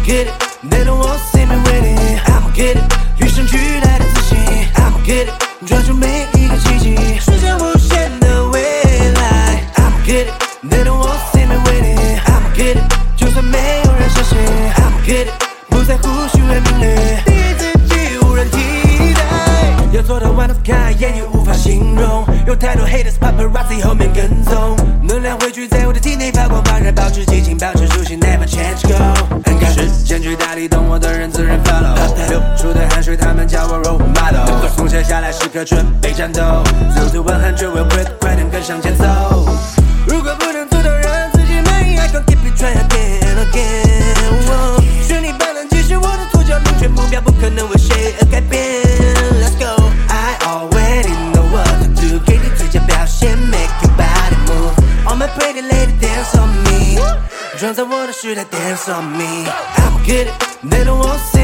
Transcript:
get it, they don't want to see me winning. I'ma get it， 与生俱来的自信。I'ma get it， 抓住每一个奇迹，实现无限的未来。I'ma get it， they don't want to see me winning. I'ma get it， 就算没有人相信。I'ma get it， 不在乎虚伪名利，第一自己无人替代。要做到 one of kind， 言语无法形容。有太多 haters paparazzi 后面跟踪，能量汇聚在我的体内发光，幡然保持激情，保持初心 ，never change go。时间巨大，力懂我的人自然 follow。流出的汗水，他们叫我 role model。松懈下来，时刻准备战斗。走出100 will break， 快点跟上节奏。如果不能做到让自己满意 ，I gon' keep it trying again and again。顺利般能继续我的左脚，明确目标，不可能为谁而改变。Let's go。I already know what to do， 给你最佳表现 ，make your body move。All my pretty lady dance on me， 装在我的时代 dance on me。I'ma get it， they don't want to